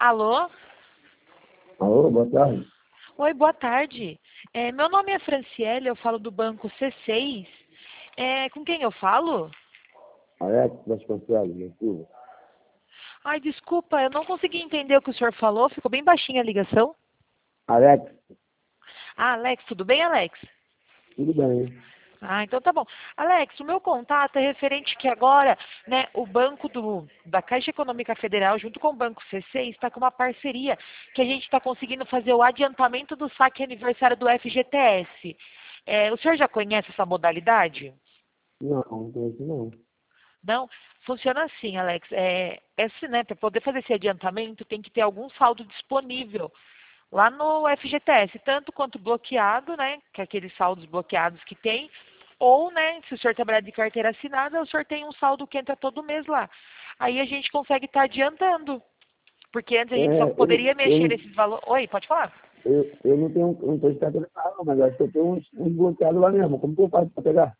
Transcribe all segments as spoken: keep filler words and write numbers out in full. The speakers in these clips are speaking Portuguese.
Alô? Alô, boa tarde. Oi, boa tarde. É, meu nome é Franciele, eu falo do banco C seis. É, com quem eu falo? Alex Vasconcelos, meu filho. Ai, desculpa, eu não consegui entender o que o senhor falou, ficou bem baixinha a ligação. Alex, Ah, Alex, tudo bem, Alex? tudo bem? Ah, então tá bom. Alex, o meu contato é referente que agora, né, o banco do, da Caixa Econômica Federal, junto com o Banco C seis, está com uma parceria que a gente está conseguindo fazer o adiantamento do saque aniversário do F G T S. É, o senhor já conhece essa modalidade? Não, não conheço não. Não? Funciona assim, Alex. É, esse, né, para poder fazer esse adiantamento, tem que ter algum saldo disponível lá no F G T S, tanto quanto bloqueado, né, que é aqueles saldos bloqueados que tem, ou, né, se o senhor trabalhar de carteira assinada, o senhor tem um saldo que entra todo mês lá. Aí a gente consegue estar adiantando, porque antes a gente só É, eu, poderia mexer eu, nesses valores. Oi, pode falar? eu, eu não tenho, não estou de carteira assinada, não, mas acho que eu tenho uns, uns bloqueados lá mesmo. Como que eu faço para pegar?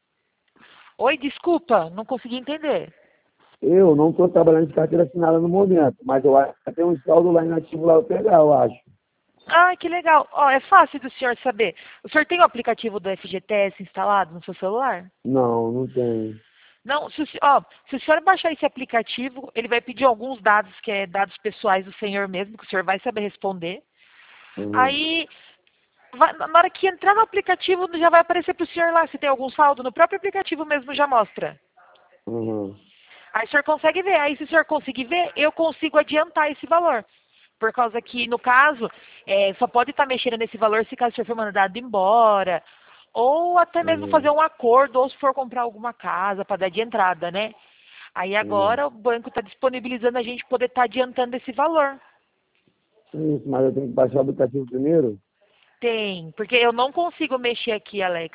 Oi, desculpa, não consegui entender. Eu não estou trabalhando de carteira assinada no momento, mas eu acho que tem um saldo lá inativo lá para pegar, eu acho. Ah, que legal. Ó, é fácil do senhor saber. O senhor tem o aplicativo do F G T S instalado no seu celular? Não, não tenho. Não, se o, se- ó, se o senhor baixar esse aplicativo, ele vai pedir alguns dados, que é dados pessoais do senhor mesmo, que o senhor vai saber responder. Uhum, Aí, vai- na hora que entrar no aplicativo, já vai aparecer para o senhor lá se tem algum saldo. No próprio aplicativo mesmo já mostra. uhum. Aí o senhor consegue ver. Aí se o senhor conseguir ver, eu consigo adiantar esse valor. Por causa que, no caso, é, só pode estar mexendo nesse valor se caso o senhor for mandado embora. Ou até mesmo fazer Uhum, um acordo, ou se for comprar alguma casa para dar de entrada, né? Aí uhum. agora o banco está disponibilizando a gente poder estar adiantando esse valor. Isso, mas eu tenho que baixar o aplicativo primeiro? Tem, porque eu não consigo mexer aqui, Alex,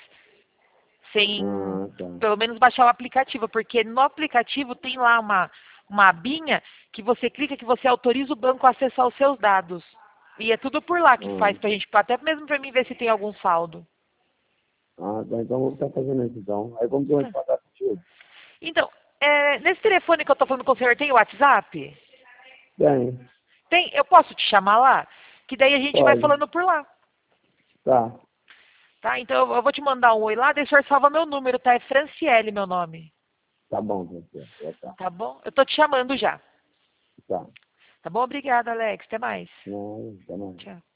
sem Ah, tá. pelo menos baixar o aplicativo, porque no aplicativo tem lá uma, uma abinha que você clica que você autoriza o banco a acessar os seus dados. E é tudo por lá que faz Ah, pra gente, até mesmo pra mim ver se tem algum saldo. ah, tá. Então eu vou estar fazendo isso então. Aí como que eu vou te passar contigo? Então, é, nesse telefone que eu tô falando com o senhor, tem o WhatsApp? Tem, Tem? Eu posso te chamar lá? Que daí a gente vai pode. falando por lá. Tá. Tá? Então eu eu vou te mandar um oi lá, daí o senhor salva meu número, tá? É Franciele meu nome. Tá bom, você. Já tá. Tá bom? Eu tô te chamando já. Tá. Tá bom? Obrigada, Alex. Até mais. Não, tá mais. Tchau.